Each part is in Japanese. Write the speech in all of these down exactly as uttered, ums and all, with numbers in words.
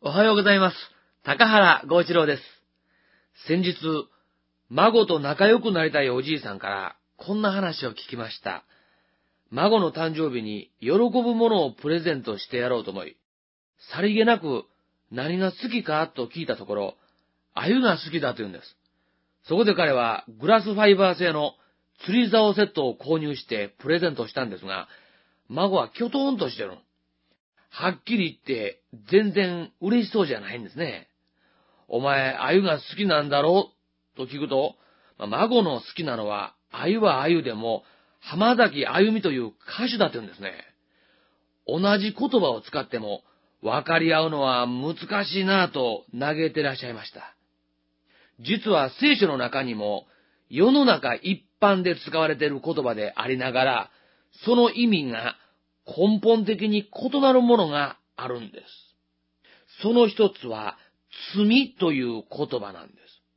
おはようございます。高原剛一郎です。先日、孫と仲良くなりたいおじいさんからこんな話を聞きました。孫の誕生日に喜ぶものをプレゼントしてやろうと思い、さりげなく何が好きかと聞いたところ、鮎が好きだと言うんです。そこで彼はグラスファイバー製の釣り竿セットを購入してプレゼントしたんですが、孫はキョトーンとしてる。はっきり言って全然嬉しそうじゃないんですね。お前、鮎が好きなんだろうと聞くと、まあ、孫の好きなのは鮎は鮎でも浜崎あゆみという歌手だって言うんですね。同じ言葉を使っても分かり合うのは難しいなぁと嘆いてらっしゃいました。実は聖書の中にも世の中一般で使われている言葉でありながら、その意味が根本的に異なるものがあるんです。その一つは罪という言葉なんです。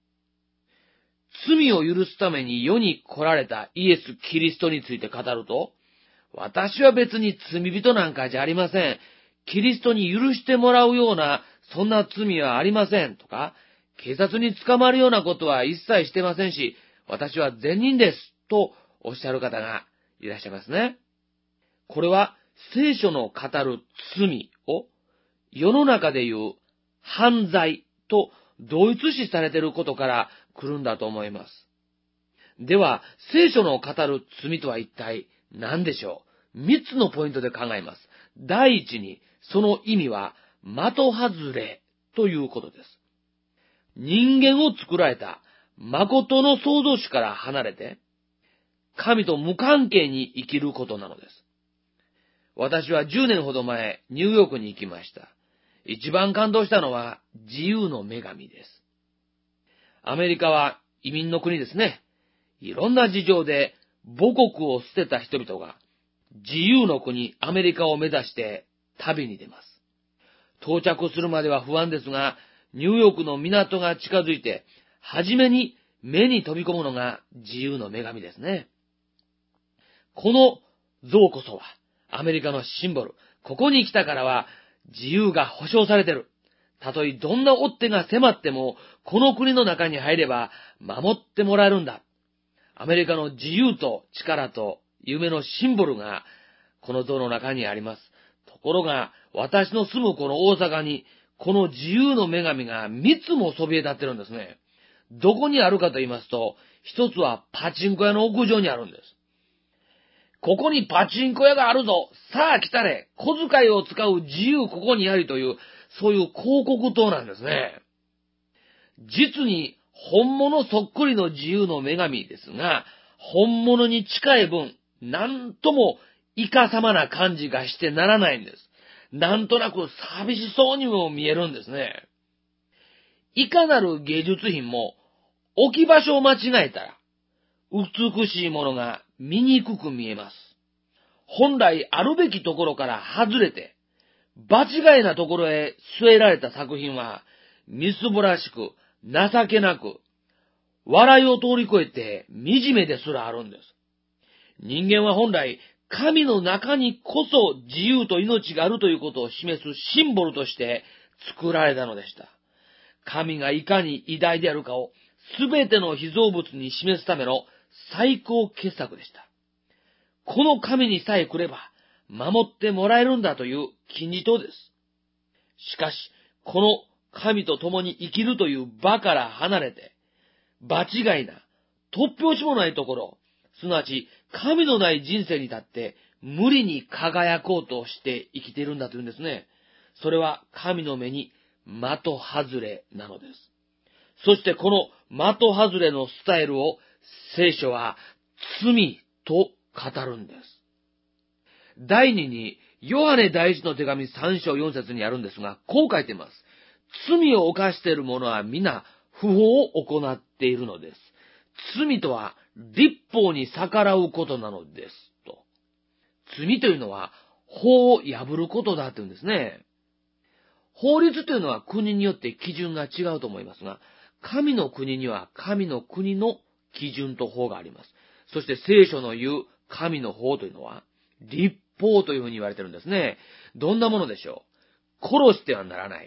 罪を許すために世に来られたイエス・キリストについて語ると、私は別に罪人なんかじゃありません。キリストに許してもらうようなそんな罪はありませんとか、警察に捕まるようなことは一切してませんし、私は善人ですとおっしゃる方がいらっしゃいますね。これは聖書の語る罪を世の中でいう犯罪と同一視されていることから来るんだと思います。では、聖書の語る罪とは一体何でしょう？三つのポイントで考えます。第一に、その意味は的外れということです。人間を作られた誠の創造主から離れて、神と無関係に生きることなのです。私はじゅうねんほど前、ニューヨークに行きました。一番感動したのは自由の女神です。アメリカは移民の国ですね。いろんな事情で母国を捨てた人々が自由の国アメリカを目指して旅に出ます。到着するまでは不安ですが、ニューヨークの港が近づいて、はじめに目に飛び込むのが自由の女神ですね。この像こそはアメリカのシンボル。ここに来たからは自由が保障されている。たとえどんな追っ手が迫っても、この国の中に入れば守ってもらえるんだ。アメリカの自由と力と夢のシンボルがこの像の中にあります。ところが、私の住むこの大阪に、この自由の女神が三つもそびえ立ってるんですね。どこにあるかと言いますと、一つはパチンコ屋の屋上にあるんです。ここにパチンコ屋があるぞ。さあ来たれ。小遣いを使う自由ここにありという、そういう広告塔なんですね。実に本物そっくりの自由の女神ですが、本物に近い分、なんともいかさまな感じがしてならないんです。なんとなく寂しそうにも見えるんですね。いかなる芸術品も置き場所を間違えたら、美しいものが見にくく見えます。本来あるべきところから外れて、場違いなところへ据えられた作品は、みすぼらしく、情けなく、笑いを通り越えて惨めですらあるんです。人間は本来、神の中にこそ自由と命があるということを示すシンボルとして作られたのでした。神がいかに偉大であるかをすべての被造物に示すための最高傑作でした。この神にさえ来れば守ってもらえるんだという金字塔です。しかし、この神と共に生きるという場から離れて、場違いな、突拍子もないところ、すなわち神のない人生に立って無理に輝こうとして生きているんだというんですね。それは神の目に的外れなのです。そしてこの的外れのスタイルを聖書は罪と語るんです。第二に、ヨハネ第一の手紙さん章よん節にあるんですが、こう書いています。罪を犯している者は皆不法を行っているのです。罪とは律法に逆らうことなのです。と。罪というのは法を破ることだというんですね。法律というのは国によって基準が違うと思いますが、神の国には神の国の基準と法があります。そして聖書の言う神の法というのは律法というふうに言われているんですね。どんなものでしょう？殺してはならない。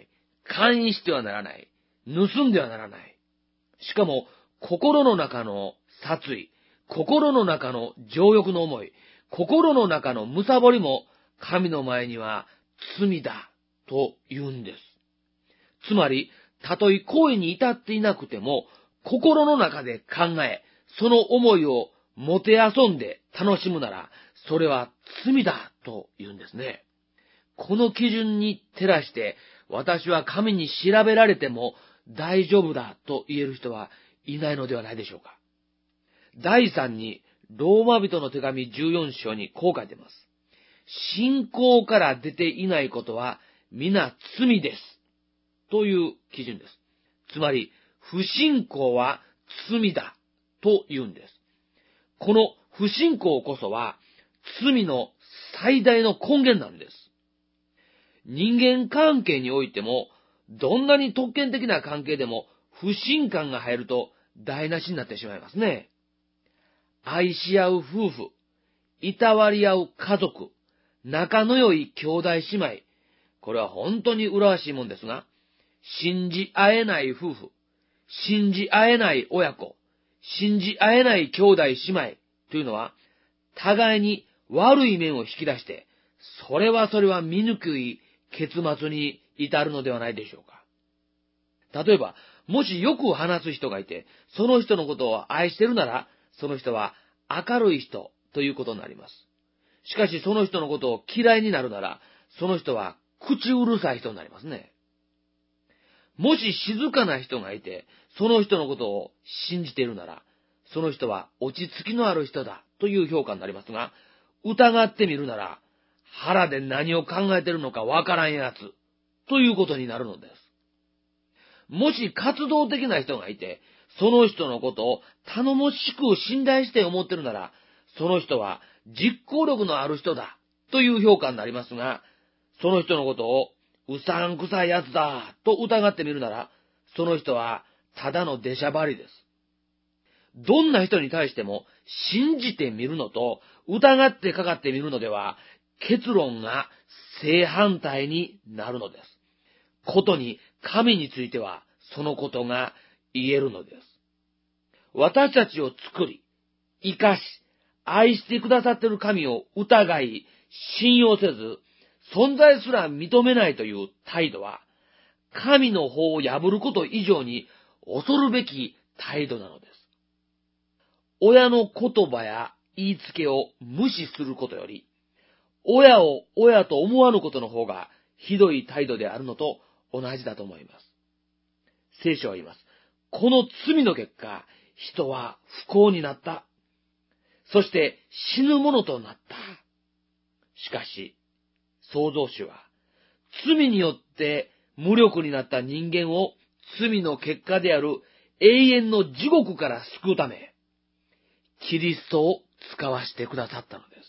姦淫してはならない。盗んではならない。しかも、心の中の殺意、心の中の情欲の思い、心の中の貪りも、神の前には罪だと言うんです。つまり、たとえ行為に至っていなくても、心の中で考え、その思いをもてあそんで楽しむなら、それは罪だと言うんですね。この基準に照らして、私は神に調べられても大丈夫だと言える人はいないのではないでしょうか。第三に、ローマ人の手紙じゅうよん章にこう書いています。信仰から出ていないことは皆罪です。という基準です。つまり、不信仰は罪だと言うんです。この不信仰こそは罪の最大の根源なんです。人間関係においても、どんなに特権的な関係でも不信感が入ると台無しになってしまいますね。愛し合う夫婦、いたわり合う家族、仲の良い兄弟姉妹、これは本当に麗しいもんですが、信じ合えない夫婦、信じ合えない親子、信じ合えない兄弟姉妹というのは、互いに悪い面を引き出して、それはそれは醜い結末に至るのではないでしょうか。例えば、もしよく話す人がいて、その人のことを愛してるなら、その人は明るい人ということになります。しかしその人のことを嫌いになるなら、その人は口うるさい人になりますね。もし静かな人がいて、その人のことを信じているなら、その人は落ち着きのある人だという評価になりますが、疑ってみるなら、腹で何を考えているのかわからんやつということになるのです。もし活動的な人がいて、その人のことを頼もしく信頼して思っているなら、その人は実行力のある人だという評価になりますが、その人のことをうさんくさいやつだと疑ってみるなら、その人はただの出しゃばりです。どんな人に対しても信じてみるのと疑ってかかってみるのでは、結論が正反対になるのです。ことに神についてはそのことが言えるのです。私たちを作り、生かし、愛してくださっている神を疑い、信用せず、存在すら認めないという態度は、神の法を破ること以上に恐るべき態度なのです。親の言葉や言いつけを無視することより、親を親と思わぬことの方がひどい態度であるのと同じだと思います。聖書は言います。この罪の結果、人は不幸になった。そして死ぬものとなった。しかし、創造主は、罪によって無力になった人間を罪の結果である永遠の地獄から救うため、キリストを使わしてくださったのです。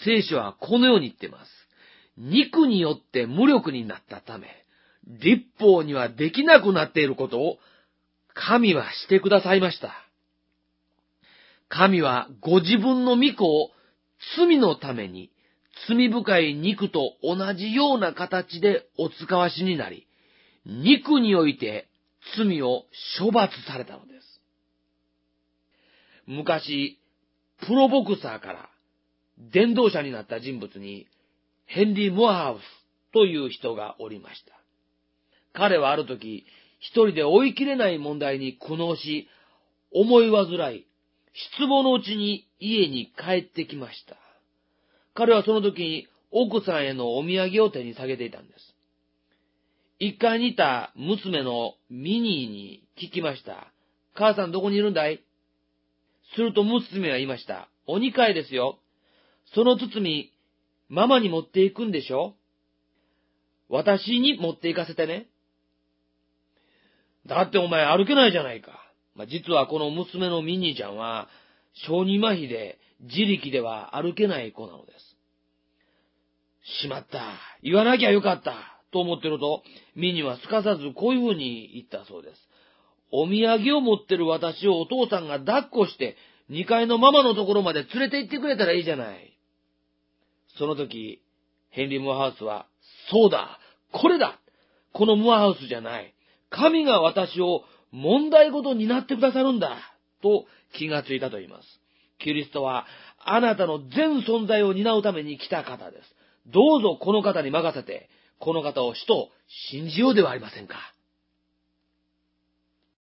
聖書はこのように言っています。肉によって無力になったため、立法にはできなくなっていることを神はしてくださいました。神はご自分の御子を罪のために罪深い肉と同じような形でお使わしになり、肉において罪を処罰されたのです。昔、プロボクサーから伝道者になった人物にヘンリー・モアハウスという人がおりました。彼はある時、一人で追い切れない問題に苦悩し、思い煩い、失望のうちに家に帰ってきました。彼はその時に奥さんへのお土産を手に下げていたんです。一階にいた娘のミニーに聞きました。母さんどこにいるんだい？すると娘は言いました。お二階ですよ。その包み、ママに持っていくんでしょ？私に持って行かせてね。だってお前歩けないじゃないか。まあ、実はこの娘のミニーちゃんは、小児麻痺で自力では歩けない子なのです。しまった。言わなきゃよかった。と思ってると、ミニーはすかさずこういうふうに言ったそうです。お土産を持ってる私をお父さんが抱っこして、にかいのママのところまで連れて行ってくれたらいいじゃない。その時、ヘンリー・モアハウスは、そうだ、これだ、 このムアハウスじゃない。神が私を問題ごとになってくださるんだ、と気がついたと言います。キリストはあなたの全存在を担うために来た方です。どうぞこの方に任せて、この方を主と信じようではありませんか。